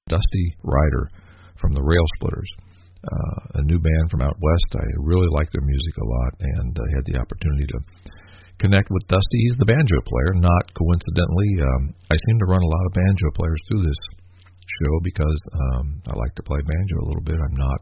Dusty Rider from the Rail Splitters, a new band from out west. I really like their music a lot, and I had the opportunity to connect with Dusty. He's the banjo player. Not coincidentally, I seem to run a lot of banjo players through this show because I like to play banjo a little bit. I'm not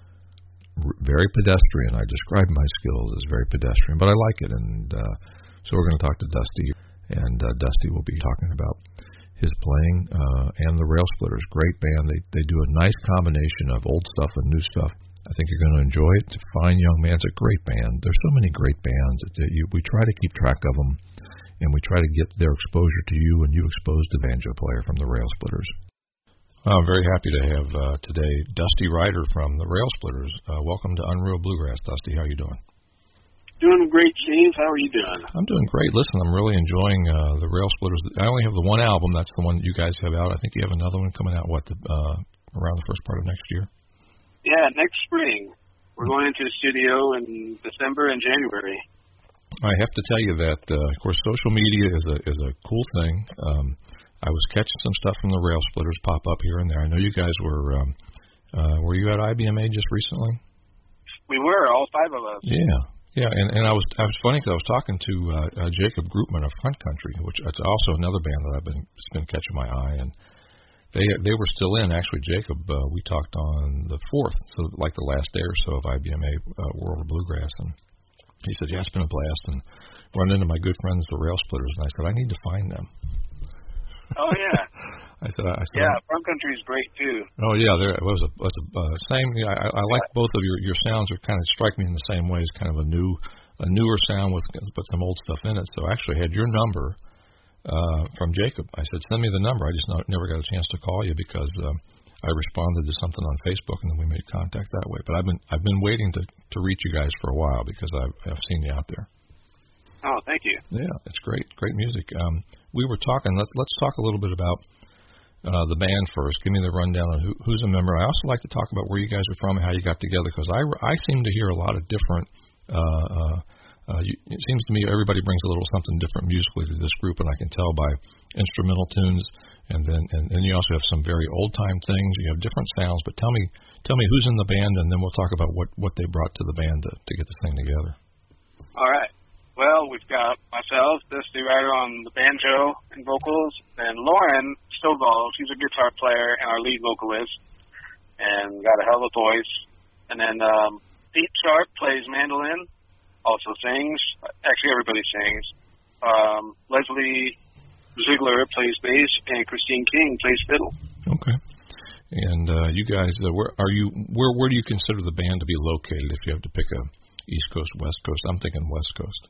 very pedestrian. I describe my skills as very pedestrian, but I like it, and so we're going to talk to Dusty, and Dusty will be talking about his playing and the Rail Splitters. Great band. They do a nice combination of old stuff and new stuff. I think you're going to enjoy it. It's a fine young man. It's a great band. There's so many great bands. We try to keep track of them, and we try to get their exposure to you, and you exposed to the banjo player from the Rail Splitters. I'm very happy to have today Dusty Rider from the Rail Splitters. Welcome to Unreal Bluegrass, Dusty. How are you doing? Doing great, Steve. How are you doing? I'm doing great. Listen, I'm really enjoying the Rail Splitters. I only have the one album. That's the one that you guys have out. I think you have another one coming out, around the first part of next year? Yeah, next spring. We're going into the studio in December and January. I have to tell you that, of course, social media is a cool thing. I was catching some stuff from the Rail Splitters pop up here and there. I know you guys were you at IBMA just recently? We were, all five of us. Yeah, and I was funny because I was talking to Jacob Groupman of Front Country, which is also another band that it's been catching my eye, and they were still in. Actually, Jacob, we talked on the 4th, so like the last day or so of IBMA World of Bluegrass, and he said, "Yeah, it's been a blast," and run into my good friends, the Rail Splitters, and I said, "I need to find them." Oh yeah. I said, yeah, Front Country is great too. Oh yeah, it was a same. I like both of your sounds. Are kind of strike me in the same way. It's kind of a newer sound with but some old stuff in it. So I actually had your number from Jacob. I said, send me the number. I just never got a chance to call you because I responded to something on Facebook and then we made contact that way. But I've been waiting to reach you guys for a while because I've seen you out there. Oh, thank you. Yeah, it's great music. We were talking. Let's talk a little bit about the band first. Give me the rundown on who's a member. I also like to talk about where you guys are from and how you got together because I seem to hear a lot of different. It seems to me everybody brings a little something different musically to this group, and I can tell by instrumental tunes, and then you also have some very old time things. You have different sounds. But tell me who's in the band, and then we'll talk about what they brought to the band to get this thing together. All right. Well, we've got myself, Dusty Rider on the banjo and vocals, and Lauren Stovall, she's a guitar player and our lead vocalist, and got a hell of a voice. And then Pete Sharp plays mandolin, also sings. Actually, everybody sings. Leslie Ziegler plays bass, and Christine King plays fiddle. Okay. And you guys, where do you consider the band to be located if you have to pick a East Coast, West Coast? I'm thinking West Coast.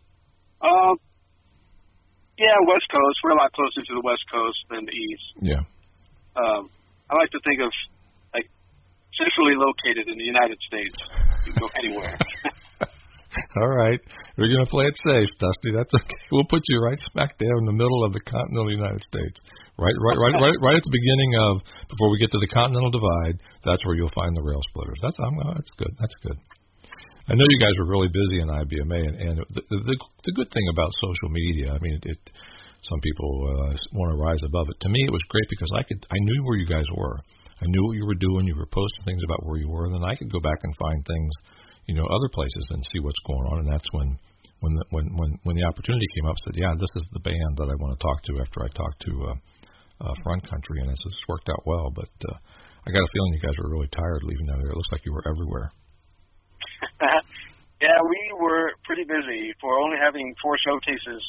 Yeah, West Coast. We're a lot closer to the West Coast than the East. Yeah. I like to think of like centrally located in the United States. You can go anywhere. All right. We're going to play it safe, Dusty. That's okay. We'll put you right smack down in the middle of the continental United States. Right at the beginning of, before we get to the Continental Divide, that's where you'll find the Rail Splitters. That's good. That's good. I know you guys were really busy in IBMA, and the good thing about social media, I mean, some people want to rise above it. To me, it was great because I knew where you guys were. I knew what you were doing. You were posting things about where you were, and then I could go back and find things, other places and see what's going on. And that's when the opportunity came up, I said, yeah, this is the band that I want to talk to after I talked to Front Country, and it's worked out well. But I got a feeling you guys were really tired leaving out there. It looks like you were everywhere. Yeah, we were pretty busy for only having 4 showcases.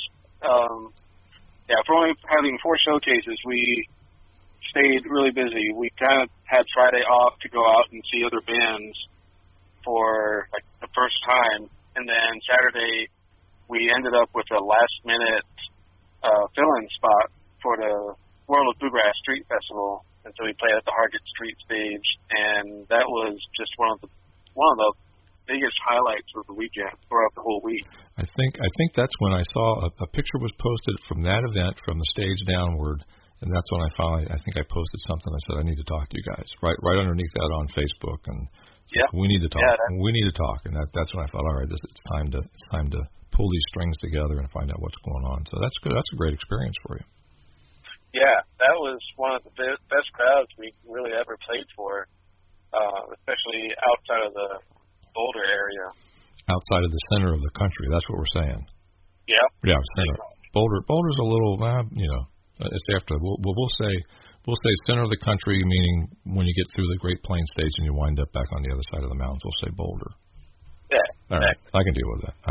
We stayed really busy. We kind of had Friday off to go out and see other bands for like the first time, and then Saturday we ended up with a last-minute fill-in spot for the World of Bluegrass Street Festival, and so we played at the Hargett Street stage, and that was just one of the biggest highlights of the weekend, throughout the whole week. I think that's when I saw a picture was posted from that event from the stage downward, and that's when I posted something. I said I need to talk to you guys right underneath that on Facebook, and we need to talk. We need to talk, and that's when I thought, all right, it's time to pull these strings together and find out what's going on. So that's good. That's a great experience for you. Yeah, that was one of the best crowds we really ever played for, especially outside of the Boulder area. Outside of the center of the country, that's what we're saying. Yeah. Yeah, center. Boulder's a little, it's after. We'll say center of the country, meaning when you get through the Great Plains states and you wind up back on the other side of the mountains, we'll say Boulder. Yeah. All right, I can deal with that.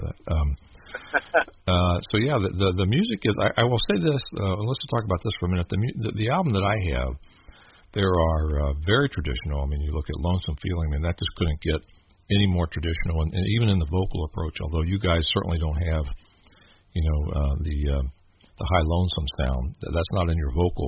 So yeah, the music is. I will say this. Let's talk about this for a minute. The album that I have, there are very traditional. I mean, you look at Lonesome Feeling, and that just couldn't get any more traditional, and even in the vocal approach. Although you guys certainly don't have, the high lonesome sound. That's not in your vocal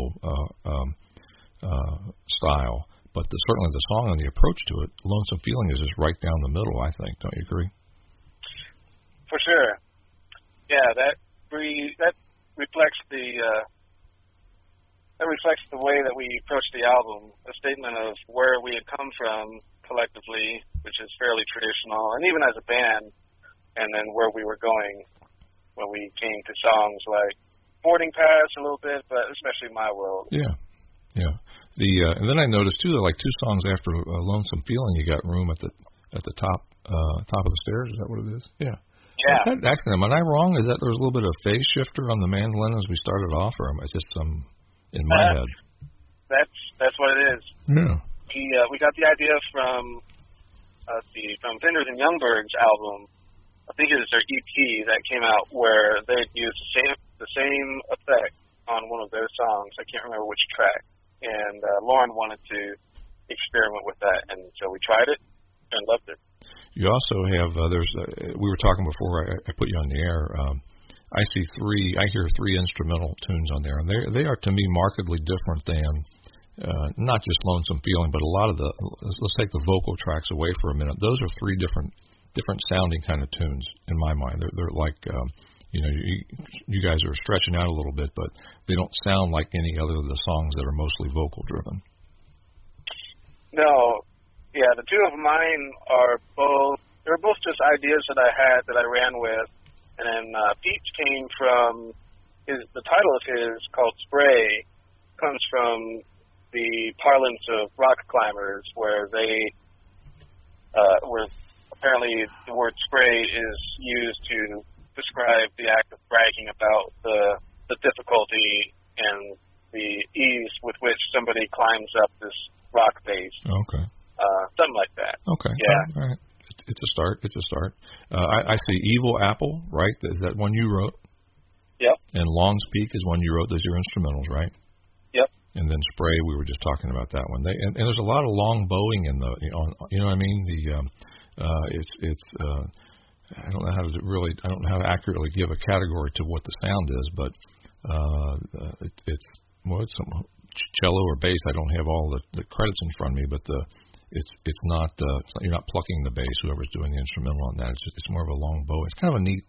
style. But certainly the song and the approach to it, Lonesome Feeling, is just right down the middle, I think. Don't you agree? For sure. Yeah, that reflects the way that we approached the album, a statement of where we had come from collectively, which is fairly traditional, and even as a band, and then where we were going when we came to songs like Boarding Pass a little bit, but especially My World. Yeah. And then I noticed too that like two songs after Lonesome Feeling, you got Room at the top of the stairs. Is that what it is? Yeah. Yeah. That accident. Am I wrong? Is that there was a little bit of phase shifter on the mandolin as we started off, or am I just some in my head? That's what it is. Yeah. We got the idea from Fenders and Youngberg's album. I think it was their EP that came out where they'd used the same effect on one of their songs. I can't remember which track. And Lauren wanted to experiment with that, and so we tried it and loved it. You also have we were talking before I put you on the air. I hear three instrumental tunes on there, and they are to me markedly different than not just Lonesome Feeling, but a lot of let's take the vocal tracks away for a minute. Those are three different sounding kind of tunes in my mind. They're like you guys are stretching out a little bit, but they don't sound like any other of the songs that are mostly vocal driven. No. Yeah, the two of mine they're both just ideas that I had that I ran with. And then Pete's came from, the title of his, called Spray, comes from the parlance of rock climbers, where where apparently the word spray is used to describe the act of bragging about the difficulty and the ease with which somebody climbs up this rock face. Okay. Something like that. Okay. Yeah. All right. It's a start. I see Evil Apple, right? Is that one you wrote? Yep. And Long's Peak is one you wrote. Those are your instrumentals, right? Yep. And then Spray, we were just talking about that one. And there's a lot of long bowing in you know what I mean? I don't know how to accurately give a category to what the sound is, but it's some cello or bass. I don't have all the credits in front of me, but it's not you're not plucking the bass. Whoever's doing the instrumental on that, it's more of a long bow. It's kind of a neat.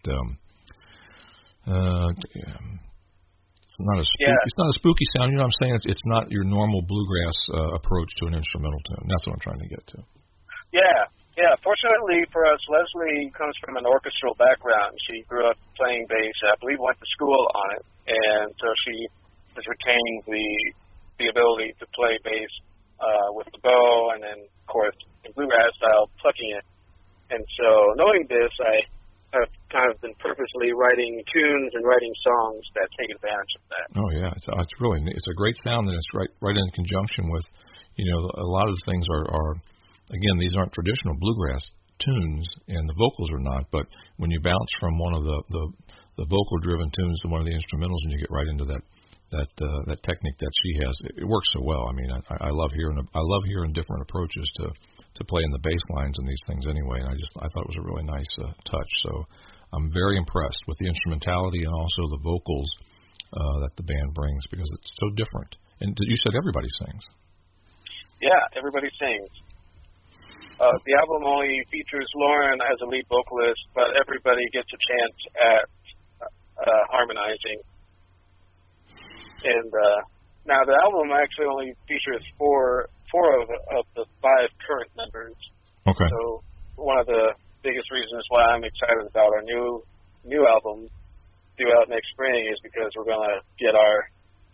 It's not a spooky sound. You know what I'm saying? It's not your normal bluegrass approach to an instrumental tune. That's what I'm trying to get to. Yeah. Fortunately for us, Leslie comes from an orchestral background. She grew up playing bass. I believe went to school on it, and so she has retained the ability to play bass with the bow, and then of course in bluegrass style, plucking it. And so knowing this, I have kind of been purposely writing tunes and writing songs that take advantage of that. Oh yeah, it's a great sound, and it's right in conjunction with, a lot of the things are again, these aren't traditional bluegrass tunes, and the vocals are not. But when you bounce from one of the vocal driven tunes to one of the instrumentals, and you get right into that technique that she has, it works so well. I mean, I love hearing different approaches to play in the bass lines and these things anyway. And I thought it was a really nice touch. So I'm very impressed with the instrumentality and also the vocals that the band brings, because it's so different. And you said everybody sings. Yeah, everybody sings. The album only features Lauren as a lead vocalist, but everybody gets a chance at harmonizing. And now the album actually only features four of the five current members. Okay. So one of the biggest reasons why I'm excited about our new album due out next spring is because we're going to get our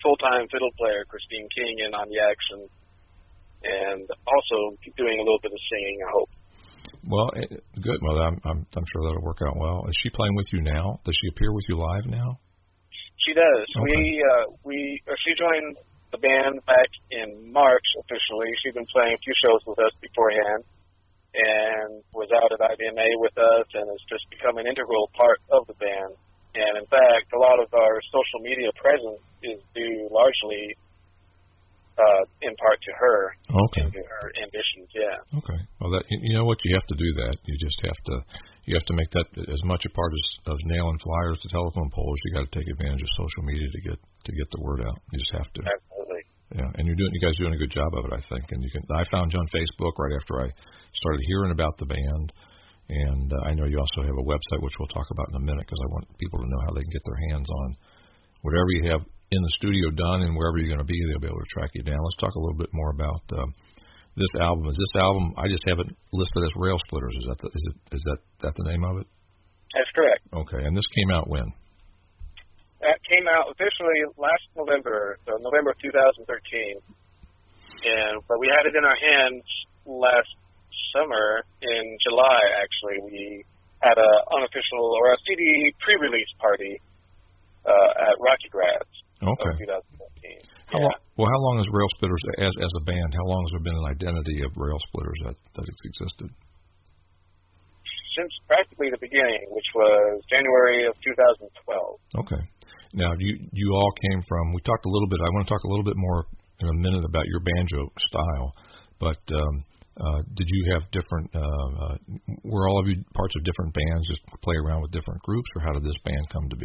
full-time fiddle player, Christine King, in on the action, and also doing a little bit of singing, I hope. Well, good. Well, I'm sure that'll work out well. Is she playing with you now? Does she appear with you live now? She does. Okay. She joined the band back in March officially. She'd been playing a few shows with us beforehand, and was out at IBMA with us, and has just become an integral part of the band. And in fact, a lot of our social media presence is due largely in part to her. Okay. And her ambitions, yeah. Okay. Well, that you know what, you have to do that. You just have to make that as much a part of nailing flyers to telephone poles. You got to take advantage of social media to get the word out. You just have to. Absolutely. Yeah, and you guys are doing a good job of it, I think. And I found you on Facebook right after I started hearing about the band, and I know you also have a website, which we'll talk about in a minute, because I want people to know how they can get their hands on whatever you have in the studio done, and wherever you're going to be, they'll be able to track you down. Let's talk a little bit more about this album. Is this album? I just have it listed as Rail Splitters. Is that the name of it? That's correct. Okay, and this came out when? That came out officially last November, so November of 2013. But we had it in our hands last summer in July, actually. We had an unofficial, or a CD pre-release party at Rocky Grads. Okay. 2014. How long has Rail Splitters, as a band, how long has there been an identity of Rail Splitters that it's existed? Since practically the beginning, which was January of 2012. Okay. Now, you all came from, we talked a little bit, I want to talk a little bit more in a minute about your banjo style, but did you have different, were all of you parts of different bands, just play around with different groups, or how did this band come to be?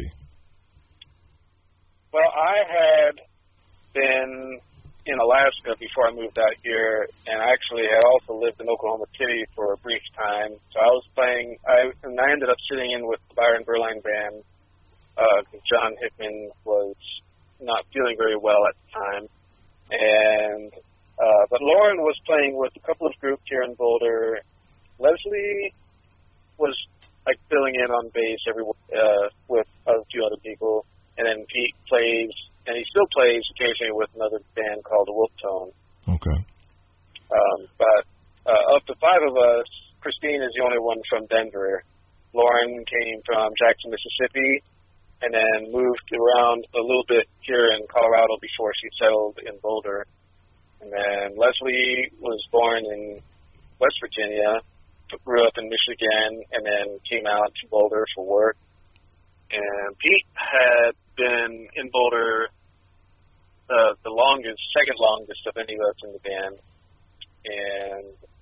Well, I had been in Alaska before I moved out here, and I actually had also lived in Oklahoma City for a brief time. So I was playing, and I ended up sitting in with the Byron Berline band. John Hickman was not feeling very well at the time, and but Lauren was playing with a couple of groups here in Boulder. Leslie was like filling in on bass with a few other people, and then Pete plays, and he still plays occasionally with another band called Wolf Tone. Okay. But of the five of us, Christine is the only one from Denver. Lauren came from Jackson, Mississippi, and then moved around a little bit here in Colorado before she settled in Boulder. And then Leslie was born in West Virginia, grew up in Michigan, and then came out to Boulder for work. And Pete had been in Boulder the second longest of any of us in the band. And,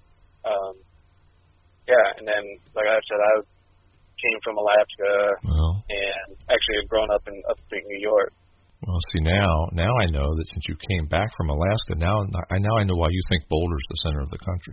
and then, like I said, I came from Alaska, and actually had grown up in upstate New York. Well, see, now I know that since you came back from Alaska, now I know why you think Boulder's the center of the country.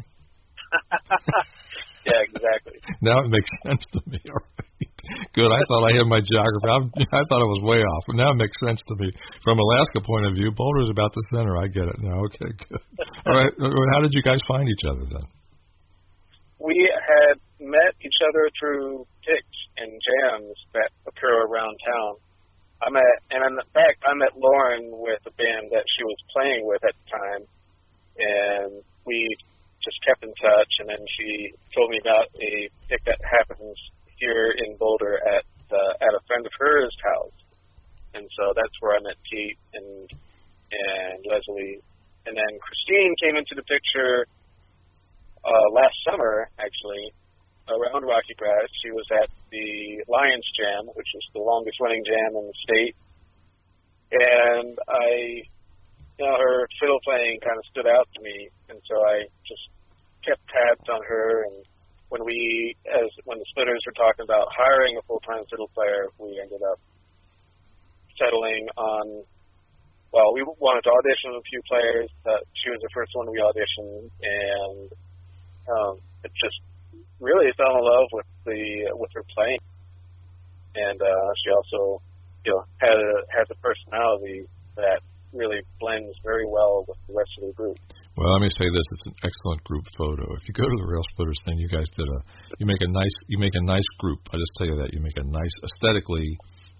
Yeah, exactly. Now it makes sense to me. All right. Good. I thought I had my geography. I thought it was way off, but now it makes sense to me. From Alaska point of view, Boulder's about the center. I get it now. Okay, good. All right. How did you guys find each other then? We had met each other through picks and jams that occur around town. I met Lauren with a band that she was playing with at the time, and we just kept in touch, and then she told me about a pick that happens here in Boulder at a friend of hers' house. And so that's where I met Pete and Leslie. And then Christine came into the picture last summer, actually, around Rocky Grass. She was at the Lions Jam, which is the longest running jam in the state. And her fiddle playing kind of stood out to me, and so I just kept tabs on her. And when the Splitters were talking about hiring a full-time fiddle player, we ended up settling on, well, we wanted to audition a few players. She was the first one we auditioned, and it just really fell in love with her playing. And she also, has a personality that really blends very well with the rest of the group. Well, let me say this: it's an excellent group photo. If you go to the Rail Splitters thing, you guys you make a nice group. I just tell you that you make a nice, aesthetically,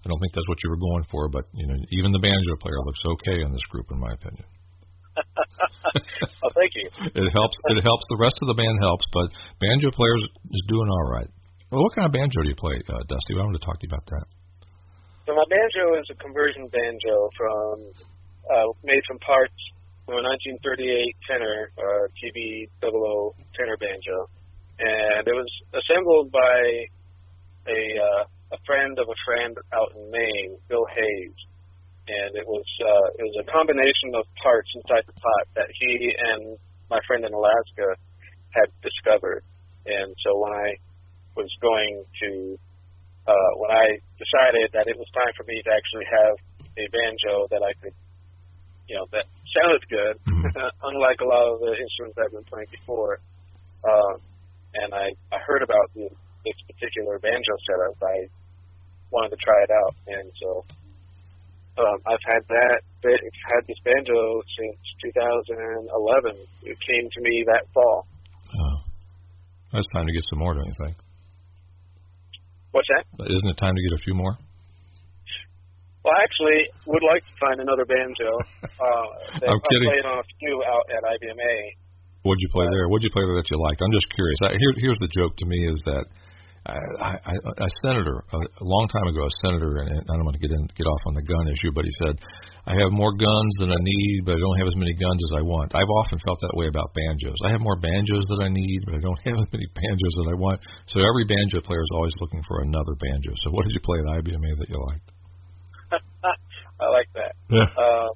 I don't think that's what you were going for, but even the banjo player looks okay in this group, in my opinion. Oh, thank you. It helps. It helps. The rest of the band helps, but banjo players is doing all right. Well, what kind of banjo do you play, Dusty? I wanted to talk to you about that. So my banjo is a conversion banjo made from parts from a 1938 tenor, TB00 tenor banjo, and it was assembled by a friend of a friend out in Maine, Bill Hayes, and it was a combination of parts inside the pot that he and my friend in Alaska had discovered, and so when I decided that it was time for me to actually have a banjo that I could, that sounded good, unlike a lot of the instruments I've been playing before. And I heard about this particular banjo setup. I wanted to try it out, and so I've had this banjo since 2011. It came to me that fall. Oh, that's time to get some more, don't you think? What's that? Isn't it time to get a few more? Well, I actually would like to find another banjo. I'm kidding. I played on a few out at IBMA. What'd you play there? What'd you play there that you liked? I'm just curious. Here's the joke to me is that a senator, a long time ago, a senator, and I don't want to get off on the gun issue, but he said, I have more guns than I need, but I don't have as many guns as I want. I've often felt that way about banjos. I have more banjos than I need, but I don't have as many banjos as I want. So every banjo player is always looking for another banjo. So what did you play at IBMA that you liked? I like that. Yeah.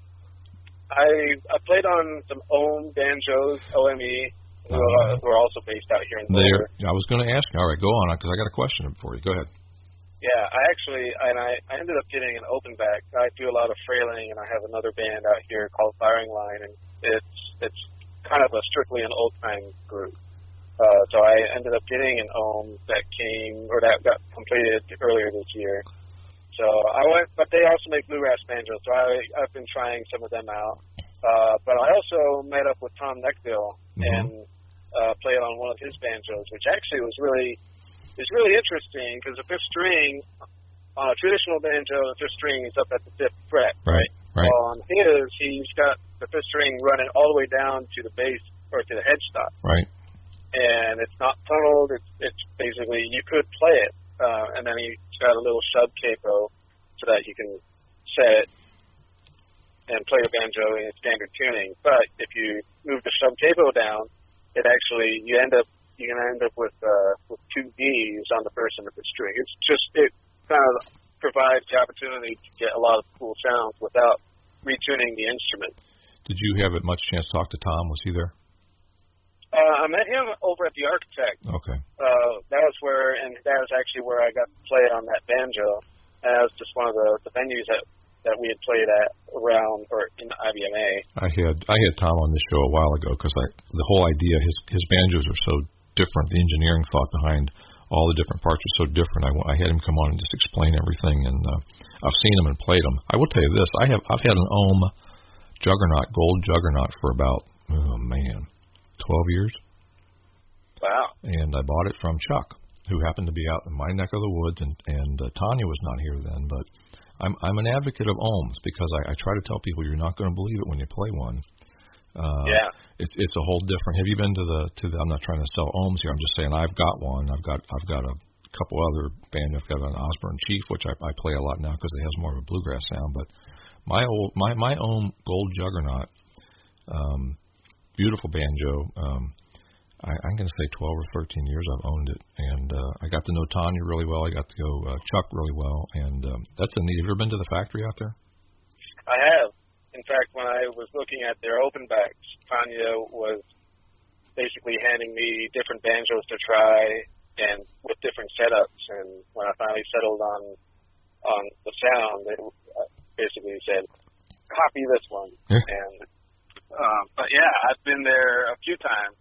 I played on some OME banjos, OME, who are also based out here in Boulder. I was going to ask you. All right, go on, because I got a question for you. Go ahead. Yeah, I ended up getting an open back. I do a lot of frailing, and I have another band out here called Firing Line, and it's kind of strictly an old time group. So I ended up getting an OME that got completed earlier this year. So I went, but they also make bluegrass banjos, so I've been trying some of them out. But I also met up with Tom Neckville and played on one of his banjos, which actually was really interesting because the fifth string on a traditional banjo, the fifth string is up at the fifth fret, right? Well, on his, he's got the fifth string running all the way down to the bass or to the headstock, right? And it's not tunneled. It's basically you could play it, and then he's got a little sub capo so that you can set it and play the banjo in standard tuning. But if you move the sub capo down, you can end up with two Ds on the first and the fifth string. It kind of provides the opportunity to get a lot of cool sounds without retuning the instrument. Did you have much chance to talk to Tom? Was he there? I met him over at the Architect. Okay. That was actually where I got to play on that banjo. And that was just one of the venues that we had played at around or in the IBMA. I had Tom on this show a while ago because the whole idea his banjos are so different. The engineering thought behind all the different parts are so different. I had him come on and just explain everything, and I've seen him and played him. I will tell you this: I've had an OME Juggernaut, gold Juggernaut, for about 12 years. Wow! And I bought it from Chuck, who happened to be out in my neck of the woods, and Tanya was not here then, but. I'm an advocate of OMEs because I try to tell people you're not going to believe it when you play one. Yeah. It's a whole different. Have you been to the? I'm not trying to sell OMEs here. I'm just saying I've got one. I've got a couple other bands. I've got an Osborne Chief, which I play a lot now because it has more of a bluegrass sound. But my OME gold Juggernaut, beautiful banjo. I'm going to say 12 or 13 years I've owned it, and I got to know Tanya really well. I got to go Chuck really well, and that's a neat. Have you ever been to the factory out there? I have. In fact, when I was looking at their open backs, Tanya was basically handing me different banjos to try and with different setups. And when I finally settled on the sound, they basically said, "Copy this one." And but yeah, I've been there a few times.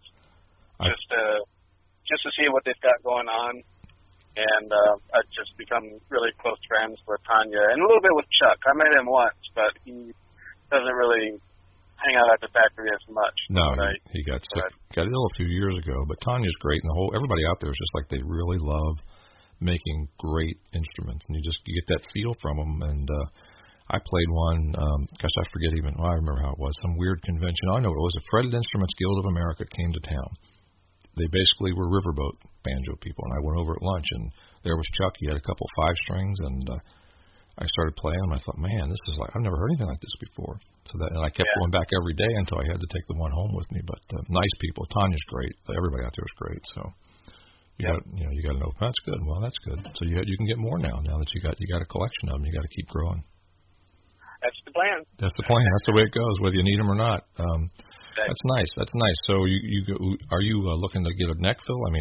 Just to see what they've got going on, and I've just become really close friends with Tanya and a little bit with Chuck. I met him once, but he doesn't really hang out at the factory as much. No, he got sick. Got ill a few years ago, but Tanya's great, and everybody out there is just like they really love making great instruments, and you get that feel from them. And I played one, I forget even. Well, I remember how it was. Some weird convention. I know what it was. The Fretted Instruments Guild of America came to town. They basically were riverboat banjo people, and I went over at lunch, and there was Chuck. He had a couple 5-strings, and I started playing them. I thought, man, this is like, I've never heard anything like this before. And I kept going back every day until I had to take the one home with me. But nice people. Tanya's great. Everybody out there is great. So you got to know. That's good. Well, that's good. So you can get more now that you got a collection of them. You got to keep growing. That's the plan. That's the plan. That's the way it goes, whether you need them or not. That's nice. That's nice. So are you looking to get a neck fill? I mean,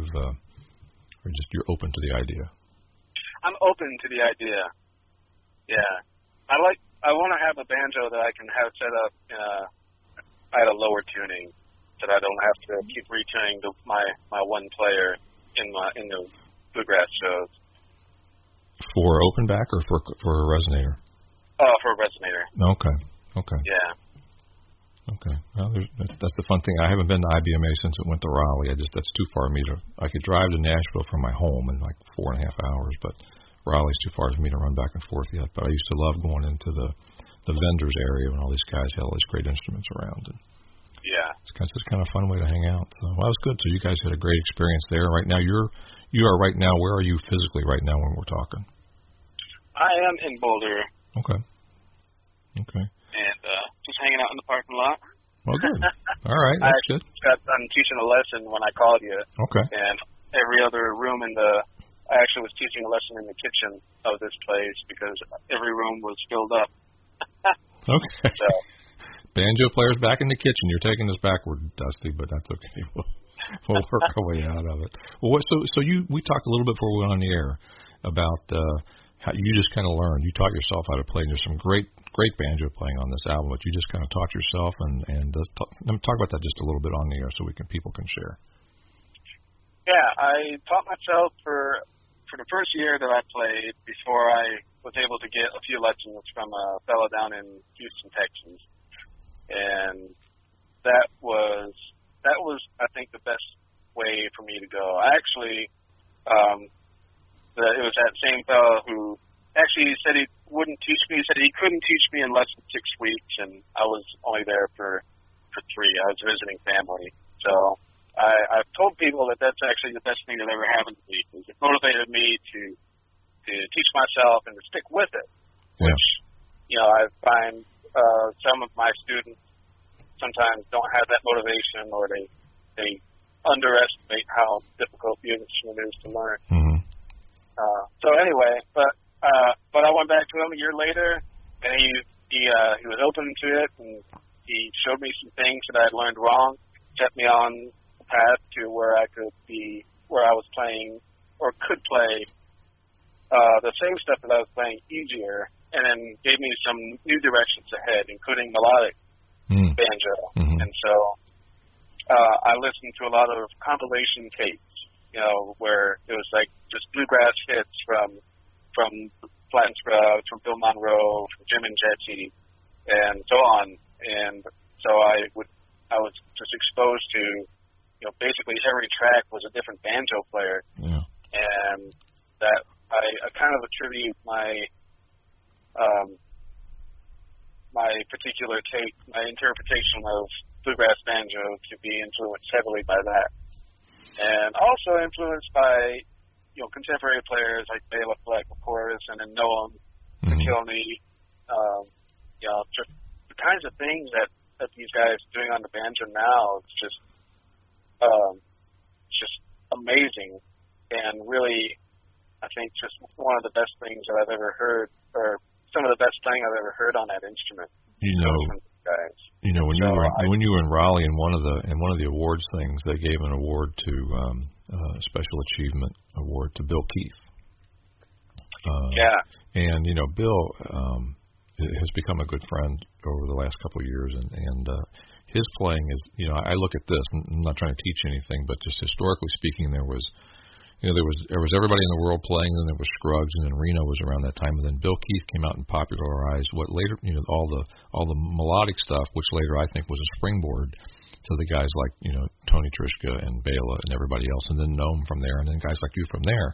or just you're open to the idea? I'm open to the idea. Yeah, I want to have a banjo that I can have set up at a lower tuning, so that I don't have to keep retuning my one player in the bluegrass shows. For open back or for a resonator? For a resonator. Okay. Yeah. Okay. Well, that's the fun thing. I haven't been to IBMA since it went to Raleigh. That's too far for me I could drive to Nashville from my home in like 4.5 hours, but Raleigh's too far for me to run back and forth yet. But I used to love going into the vendors area when all these guys had all these great instruments around. And yeah. It's kind of a fun way to hang out. So that was good. So you guys had a great experience there. Right now, you are right now. Where are you physically right now when we're talking? I am in Boulder. Okay. And just hanging out in the parking lot. Well, good. All right, that's good. I'm teaching a lesson when I called you. Okay. And every other room I actually was teaching a lesson in the kitchen of this place because every room was filled up. Okay. So, banjo players back in the kitchen. You're taking this backward, Dusty, but that's okay. We'll work our way out of it. Well, so we talked a little bit before we went on the air about how you just kind of learned. You taught yourself how to play. And there's some great banjo playing on this album, but you just kind of taught yourself. And talk about that just a little bit on the air so people can share. Yeah, I taught myself for the first year that I played before I was able to get a few lessons from a fellow down in Houston, Texas. And that was I think the best way for me to go. I actually it was that same fellow who actually said he wouldn't teach me. He said he couldn't teach me in less than 6 weeks, and I was only there for 3. I was visiting family. So I've told people that that's actually the best thing that ever happened to me, because it motivated me to teach myself and to stick with it. Yeah. Which, I find some of my students sometimes don't have that motivation, or they underestimate how difficult the instrument is to learn. Mm-hmm. So anyway, but I went back to him a year later, and he was open to it, and he showed me some things that I had learned wrong, set me on the path to where I was playing or could play the same stuff that I was playing easier, and then gave me some new directions ahead, including melodic banjo. Mm-hmm. And so I listened to a lot of compilation tapes, where it was like just bluegrass hits from Flat and Scruggs, from Bill Monroe, from Jim and Jesse, and so on. And so I was just exposed to, basically every track was a different banjo player. Yeah. And that I kind of attribute my particular take, my interpretation of bluegrass banjo to be influenced heavily by that. And also influenced by, contemporary players like Bela Fleck, of course, and then Noam McKilney. Just the kinds of things that these guys are doing on the banjo now, it's just amazing. And really, I think just one of the best things that I've ever heard, or some of the best thing I've ever heard on that instrument. Guys. When you were in Raleigh, in one of the awards things, they gave an award to Special Achievement Award to Bill Keith. And Bill has become a good friend over the last couple of years, and his playing is, I look at this, and I'm not trying to teach anything, but just historically speaking, there was everybody in the world playing, and then there was Scruggs, and then Reno was around that time, and then Bill Keith came out and popularized what later, all the melodic stuff, which later I think was a springboard to the guys like, Tony Trischka and Bela and everybody else, and then Noam from there, and then guys like you from there.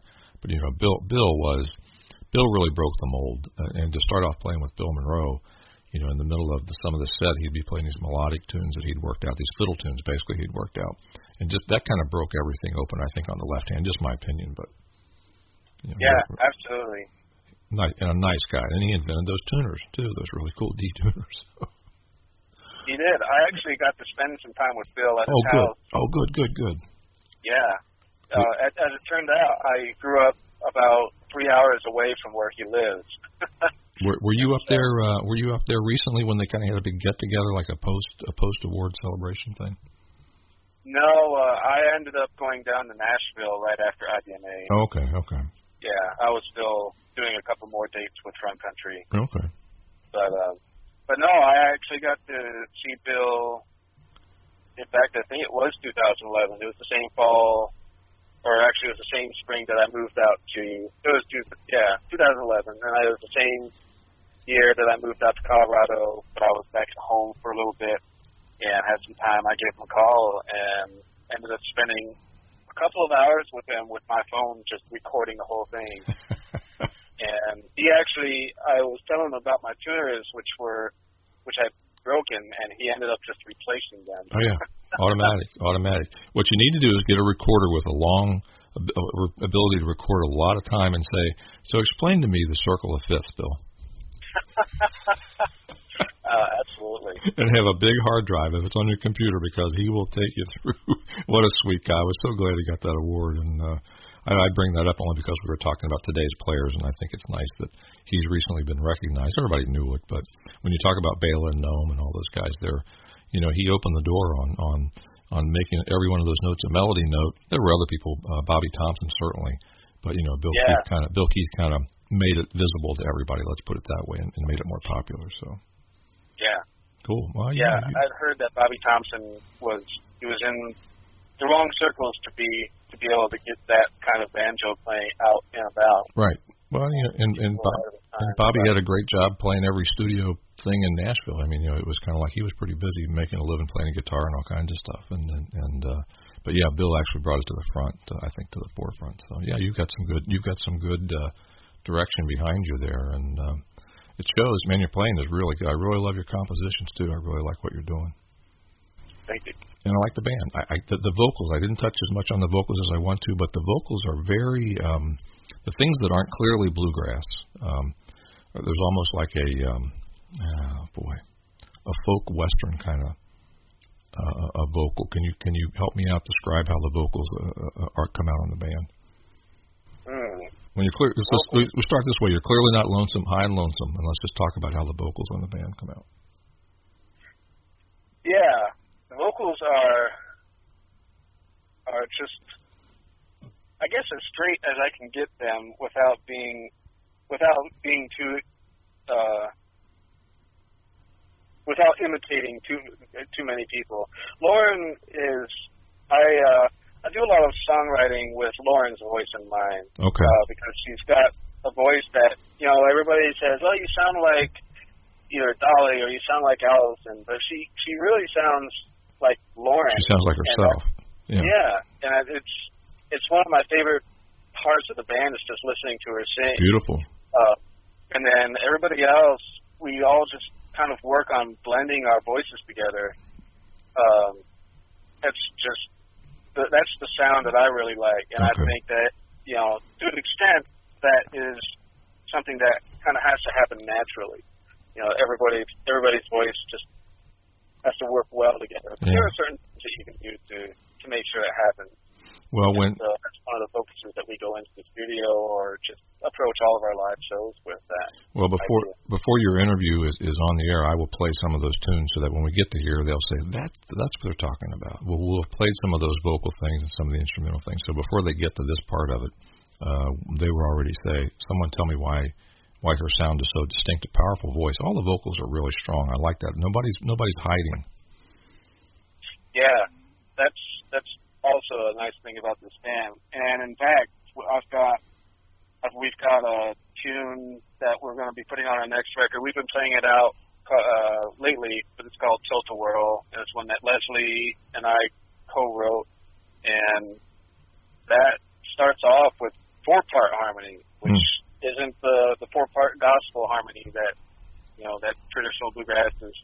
But Bill really broke the mold. And to start off playing with Bill Monroe, in the middle of some of the set, he'd be playing these melodic tunes that he'd worked out, these fiddle tunes basically he'd worked out, and just that kind of broke everything open. I think on the left hand, just my opinion, but yeah, absolutely. And a nice guy, and he invented those tuners too, those really cool D tuners. He did. I actually got to spend some time with Bill at his house. Oh, good. Yeah. As it turned out, I grew up about 3 hours away from where he lives. Were you up there? Were you up there recently when they kind of had a big get together, like a post award celebration thing? No, I ended up going down to Nashville right after IDMA. Oh, okay. Yeah, I was still doing a couple more dates with Front Country. Okay. But no, I actually got to see Bill. In fact, I think it was 2011. It was the same fall, or actually it was the same spring that I moved out to. It was 2011, and it was the same year that I moved out to Colorado. But I was back at home for a little bit and had some time. I gave him a call and ended up spending a couple of hours with him with my phone, just recording the whole thing. And he actually, I was telling him about my tuners, which I'd broken, and he ended up just replacing them. Oh yeah, automatic. What you need to do is get a recorder with a long ability to record a lot of time and say, so explain to me the circle of fifths, Bill. Absolutely. And have a big hard drive if it's on your computer, because he will take you through. What a sweet guy. I was so glad he got that award, and I bring that up only because we were talking about today's players, and I think it's nice that he's recently been recognized. Everybody knew it, but when you talk about Bela and Noam and all those guys there, he opened the door on making every one of those notes a melody note. There were other people, Bobby Thompson certainly, but Bill Keith kind of made it visible to everybody. Let's put it that way, and made it more popular. So yeah, cool. Well, I'd heard that Bobby Thompson was in the wrong circles to be able to get that kind of banjo playing out and about. Right. Well, and Bobby had a great job playing every studio thing in Nashville. I mean, it was kind of like he was pretty busy making a living playing guitar and all kinds of stuff. But yeah, Bill actually brought it to the front. I think to the forefront. So yeah, you've got some good direction behind you there, and it shows. Man, your playing is really good. I really love your compositions too. I really like what you're doing. Thank you. And I like the band. The vocals, I didn't touch as much on the vocals as I want to, but the vocals are very, the things that aren't clearly bluegrass. There's almost like a folk western kind of a vocal. Can you help me out? Describe how the vocals come out on the band. When you're clear, we'll start this way. You're clearly not lonesome, high and lonesome, and let's just talk about how the vocals on the band come out. Yeah. The vocals are just, I guess, as straight as I can get them without being too without imitating too many people. Lauren is I do a lot of songwriting with Lauren's voice in mind. Okay. Because she's got a voice that everybody says, oh, you sound like either Dolly or you sound like Allison, but she really sounds like Lauren. She sounds like herself. Yeah, and it's one of my favorite parts of the band is just listening to her sing. Beautiful. And then everybody else, we all just kind of work on blending our voices together. That's the sound that I really like, and okay. I think that to an extent that is something that kind of has to happen naturally. Everybody's voice just has to work well together. But there are certain things that you can do to make sure it happens. Well, that's one of the focuses that we go into the studio or just approach all of our live shows with that. Well, before your interview is on the air, I will play some of those tunes so that when we get to here, they'll say that's what they're talking about. We'll have played some of those vocal things and some of the instrumental things. So before they get to this part of it, they will already say, "Someone tell me why her sound is so distinct, a powerful voice." All the vocals are really strong. I like that. Nobody's hiding. Yeah, that's also a nice thing about this band. And in fact, we've got a tune that we're going to be putting on our next record. We've been playing it out lately, but it's called Tilt-A-Whirl, and it's one that Leslie and I co-wrote, and that starts off with 4-part harmony, which isn't the 4-part gospel harmony that that traditional bluegrass is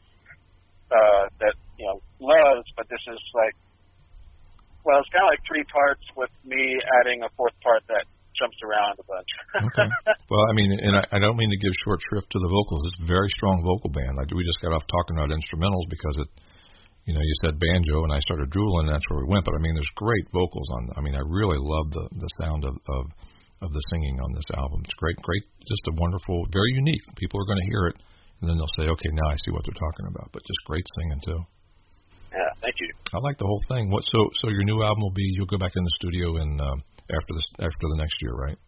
loves. But this is like, well, it's kind of like 3 parts with me adding a 4th part that jumps around a bunch. Okay. Well, I mean, and I don't mean to give short shrift to the vocals. It's a very strong vocal band. We just got off talking about instrumentals because you said banjo, and I started drooling, and that's where we went. But I mean, there's great vocals on. I mean, I really love the sound of the singing on this album. It's great, just a wonderful, very unique. People are going to hear it, and then they'll say, okay, now I see what they're talking about. But just great singing too. Yeah, thank you. I like the whole thing. So your new album will be, you'll go back in the studio after the next year, right?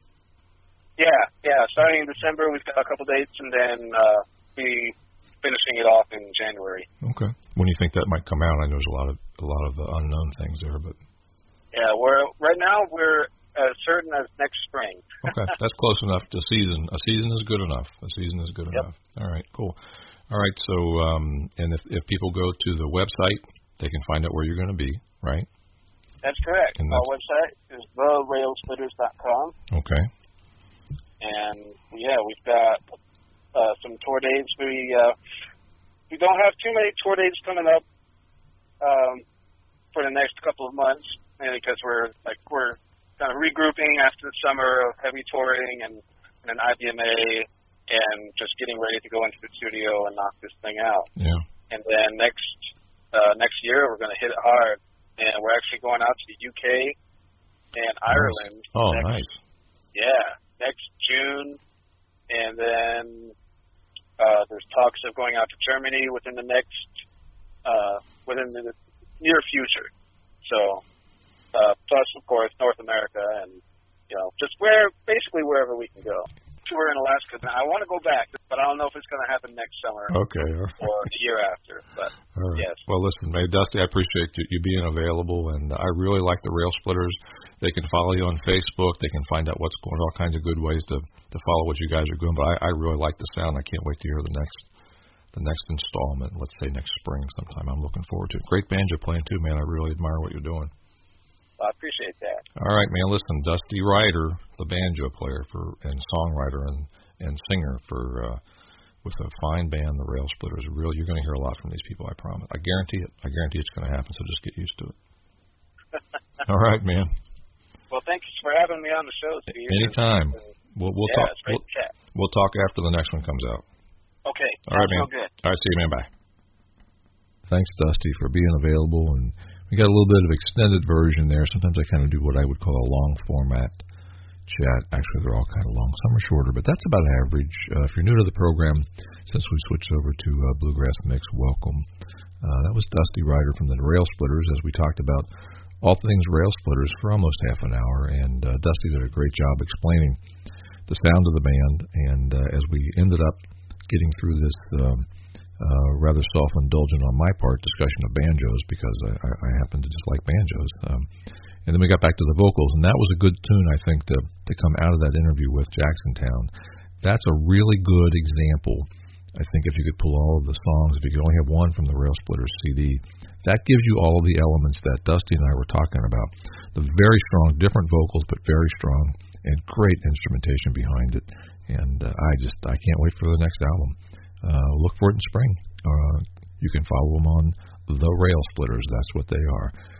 Yeah. Starting in December, we've got a couple dates, and then be finishing it off in January. Okay. When do you think that might come out? I know there's a lot of unknown things there, but yeah, right now we're as certain as next spring. Okay, that's close enough to season. A season is good enough. Enough. All right, cool. All right, so and if people go to the website, they can find out where you're going to be, right? That's correct. Our website is therailsplitters.com. Okay. And yeah, we've got some tour dates. We don't have too many tour dates coming up for the next couple of months, mainly because we're kind of regrouping after the summer of heavy touring and an IBMA and just getting ready to go into the studio and knock this thing out. Yeah. And then next year we're going to hit it hard, and we're actually going out to the UK and Ireland. Oh, nice. Yeah, next June, and then there's talks of going out to Germany within the near future. So, plus of course North America, and just basically wherever we can go. We're in Alaska now. I want to go back, but I don't know if it's going to happen next summer. Okay. Or the year after. But right. Yes. Well, listen, Dusty, I appreciate you being available, and I really like the Rail Splitters. They can follow you on Facebook. They can find out what's going on, all kinds of good ways to follow what you guys are doing. But I really like the sound. I can't wait to hear the next installment. Let's say next spring sometime. I'm looking forward to it. Great banjo playing too, man. I really admire what you're doing. I appreciate that. All right, man. Listen, Dusty Ryder, the banjo player and songwriter and singer with a fine band, the Rail Splitters. You're going to hear a lot from these people. I promise. I guarantee it. I guarantee it's going to happen. So just get used to it. All right, man. Well, thanks for having me on the show, Steve. Anytime. We'll talk. It's great to chat. We'll talk after the next one comes out. Okay. All right, man. Good. All right, see you, man. Bye. Thanks, Dusty, for being available, and we got a little bit of extended version there. Sometimes I kind of do what I would call a long format chat. Actually, they're all kind of long. Some are shorter, but that's about average. If you're new to the program, since we switched over to Bluegrass Mix, welcome. That was Dusty Ryder from the Rail Splitters, as we talked about all things Rail Splitters for almost half an hour, and Dusty did a great job explaining the sound of the band, and as we ended up getting through this rather self-indulgent on my part discussion of banjos, because I happen to just like banjos, and then we got back to the vocals, and that was a good tune, I think, to come out of that interview with Jacksontown. That's a really good example. I think if you could pull all of the songs, if you could only have one from the Rail Splitters CD, that gives you all of the elements that Dusty and I were talking about. The very strong, different vocals, but very strong, and great instrumentation behind it. And I can't wait for the next album. Look for it in spring. You can follow them on the Rail Splitters. That's what they are.